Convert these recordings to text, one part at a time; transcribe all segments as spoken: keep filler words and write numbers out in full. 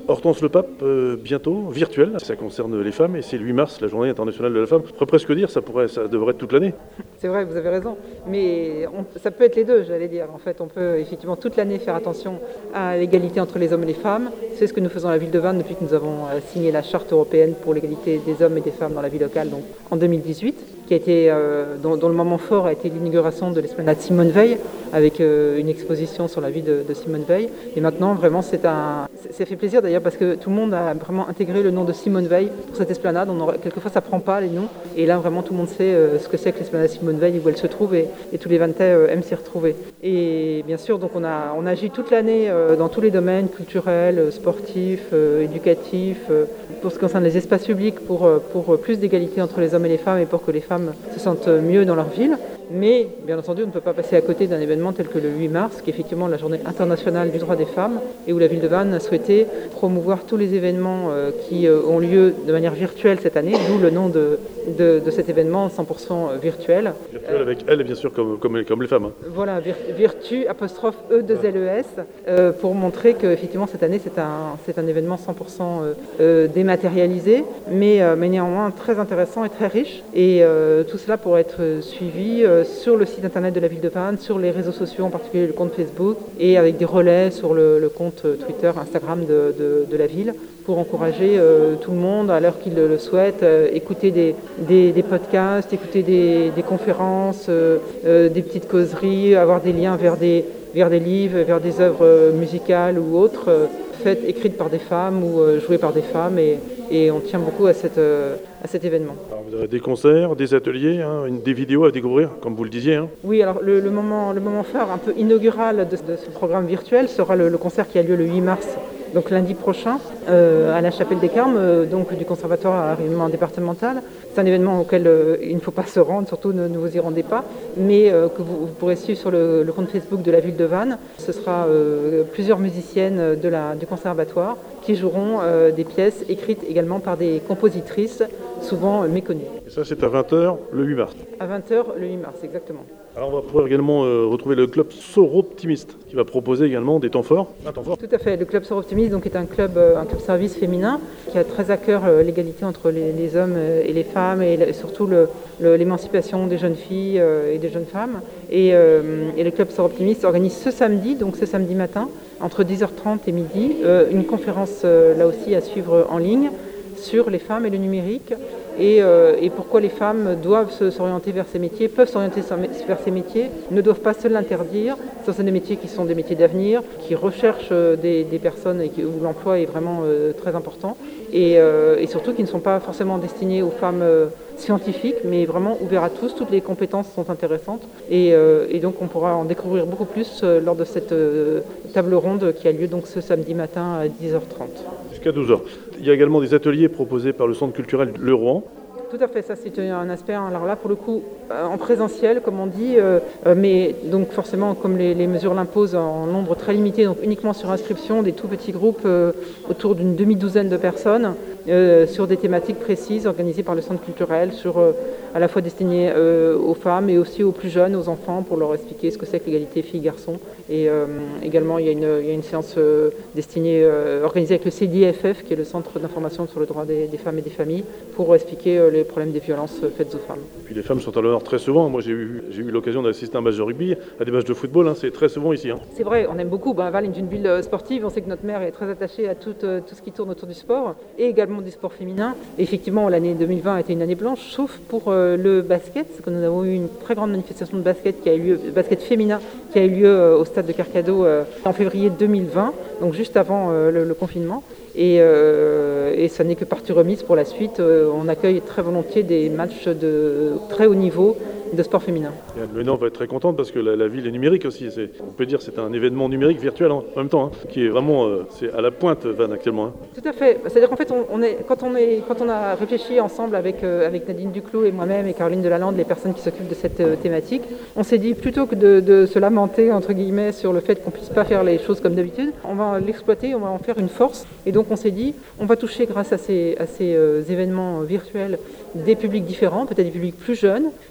Hortense Le Pape, euh, bientôt, virtuel, ça concerne les femmes et c'est le huit mars, la journée internationale de la femme. On pourrait presque dire, ça, pourrait, ça devrait être toute l'année. C'est vrai, vous avez raison, mais on, ça peut être les deux, j'allais dire. En fait, on peut effectivement toute l'année faire attention à l'égalité entre les hommes et les femmes. C'est ce que nous faisons à la ville de Vannes depuis que nous avons signé la charte européenne pour l'égalité des hommes et des femmes dans la vie locale, donc en deux mille dix-huit, qui a été, euh, dont, dont le moment fort a été l'inauguration de l'esplanade Simone Veil, avec euh, une exposition sur la vie de, de Simone Veil. Et maintenant, vraiment, c'est un, ça fait plaisir d'ailleurs parce que tout le monde a vraiment intégré le nom de Simone Veil pour cette esplanade. On aura, quelquefois, ça prend pas les noms, et là, vraiment, tout le monde sait euh, ce que c'est que l'esplanade Simone Veil, où elle se trouve, et, et tous les Vannetais euh, aiment s'y retrouver. Et bien sûr, donc on a, on agit toute l'année euh, dans tous les domaines culturels, sportifs, euh, éducatifs, euh, pour ce qui concerne les espaces publics, pour, pour plus d'égalité entre les hommes et les femmes et pour que les femmes se sentent mieux dans leur ville. Mais, bien entendu, on ne peut pas passer à côté d'un événement tel que le huit mars, qui est effectivement la journée internationale du droit des femmes, et où la ville de Vannes a souhaité promouvoir tous les événements euh, qui euh, ont lieu de manière virtuelle cette année, d'où le nom de, de, de cet événement cent pour cent virtuel. Virtuel avec elle, bien sûr, comme, comme, comme les femmes. Hein. Voilà, vir, Virtu, apostrophe E deux L E S, euh, pour montrer qu'effectivement cette année c'est un, c'est un événement cent pour cent euh, euh, dématérialisé, mais, euh, mais néanmoins très intéressant et très riche. Et euh, tout cela pourrait être suivi euh, sur le site internet de la ville de Vannes, sur les réseaux sociaux, en particulier le compte Facebook, et avec des relais sur le, le compte Twitter, Instagram de, de, de la ville, pour encourager euh, tout le monde, à l'heure qu'il le souhaite, euh, écouter des, des, des podcasts, écouter des, des conférences, euh, euh, des petites causeries, avoir des liens vers des, vers des livres, vers des œuvres musicales ou autres, euh, faites, écrites par des femmes ou euh, jouées par des femmes, et, et on tient beaucoup à, cette, euh, à cet événement. Alors vous avez des concerts, des ateliers, hein, une, des vidéos à découvrir, comme vous le disiez. Hein. Oui, alors le, le, moment, le moment phare, un peu inaugural de, de ce programme virtuel sera le, le concert qui a lieu le huit mars, donc lundi prochain, euh, à la Chapelle des Carmes, euh, donc du Conservatoire à rayonnement départemental. C'est un événement auquel euh, il ne faut pas se rendre, surtout ne, ne vous y rendez pas, mais euh, que vous, vous pourrez suivre sur le, le compte Facebook de la ville de Vannes. Ce sera euh, plusieurs musiciennes de la, du conservatoire qui joueront euh, des pièces écrites également par des compositrices souvent euh, méconnues. Et ça, c'est à vingt heures le huit mars. À vingt heures le huit mars, exactement. Alors on va pouvoir également euh, retrouver le club Soroptimiste qui va proposer également des temps forts. Un temps fort. Tout à fait. Le club Soroptimiste donc, est un club, euh, un club service féminin qui a très à cœur euh, l'égalité entre les, les hommes et les femmes et, et surtout le, le, l'émancipation des jeunes filles euh, et des jeunes femmes. Et, euh, et le club Soroptimiste organise ce samedi, donc ce samedi matin, entre dix heures trente et midi, euh, une conférence euh, là aussi à suivre en ligne sur les femmes et le numérique. Et, euh, et pourquoi les femmes doivent se, s'orienter vers ces métiers, peuvent s'orienter vers ces métiers, ne doivent pas se l'interdire. Ce sont des métiers qui sont des métiers d'avenir, qui recherchent des, des personnes et qui, où l'emploi est vraiment euh, très important, et, euh, et surtout qui ne sont pas forcément destinés aux femmes euh, scientifiques, mais vraiment ouverts à tous. Toutes les compétences sont intéressantes, et, euh, et donc on pourra en découvrir beaucoup plus euh, lors de cette euh, table ronde qui a lieu donc ce samedi matin à dix heures trente. Jusqu'à douze heures. Il y a également des ateliers proposés par le centre culturel Le Rohan. Tout à fait, ça c'est un aspect, alors là pour le coup en présentiel comme on dit, euh, mais donc forcément comme les, les mesures l'imposent en nombre très limité, donc uniquement sur inscription, des tout petits groupes euh, autour d'une demi-douzaine de personnes euh, sur des thématiques précises organisées par le centre culturel, sur, euh, à la fois destinées euh, aux femmes et aussi aux plus jeunes, aux enfants, pour leur expliquer ce que c'est que l'égalité filles-garçons. Et euh, également il y a une, il y a une séance euh, destinée, euh, organisée avec le C D F F, qui est le Centre d'information sur le droit des, des femmes et des familles, pour expliquer euh, les problèmes des violences faites aux femmes. Et puis les femmes sont à l'honneur très souvent. Moi j'ai eu, j'ai eu l'occasion d'assister à un match de rugby, à des matchs de football, hein, c'est très souvent ici. Hein. C'est vrai, on aime beaucoup. Ben, Vannes est une ville sportive, on sait que notre mère est très attachée à tout, euh, tout ce qui tourne autour du sport, et également du sport féminin. Et effectivement, l'année deux mille vingt a été une année blanche, sauf pour euh, le basket, parce que nous avons eu une très grande manifestation de basket qui a eu lieu, basket féminin, qui a eu lieu euh, au stade de Carcado euh, en février deux mille vingt, donc juste avant euh, le, le confinement. Et, euh, et ça n'est que partie remise pour la suite. Euh, on accueille très volontiers des matchs de très haut niveau de sport féminin. Le Nord va être très contente parce que la, la ville est numérique aussi. C'est, on peut dire que c'est un événement numérique virtuel en même temps, hein, qui est vraiment euh, c'est à la pointe Vannes actuellement. Hein. Tout à fait. C'est-à-dire qu'en fait, on, on est, quand, on est, quand on a réfléchi ensemble avec, euh, avec Nadine Duclos et moi-même et Caroline Delalande, les personnes qui s'occupent de cette euh, thématique, on s'est dit plutôt que de, de se lamenter entre guillemets sur le fait qu'on puisse pas faire les choses comme d'habitude, on va l'exploiter, on va en faire une force. Et donc on s'est dit, on va toucher grâce à ces, à ces euh, événements virtuels des publics différents, peut-être des publics plus jeunes et des publics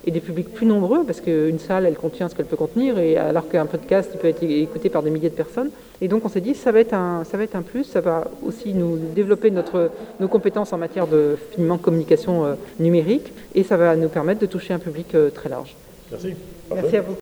public plus nombreux, parce qu'une salle, elle contient ce qu'elle peut contenir, et alors qu'un podcast, il peut être écouté par des milliers de personnes. Et donc on s'est dit, ça va être un, ça va être un plus, ça va aussi nous développer notre, nos compétences en matière de finement communication euh, numérique, et ça va nous permettre de toucher un public euh, très large. Merci. Merci à vous.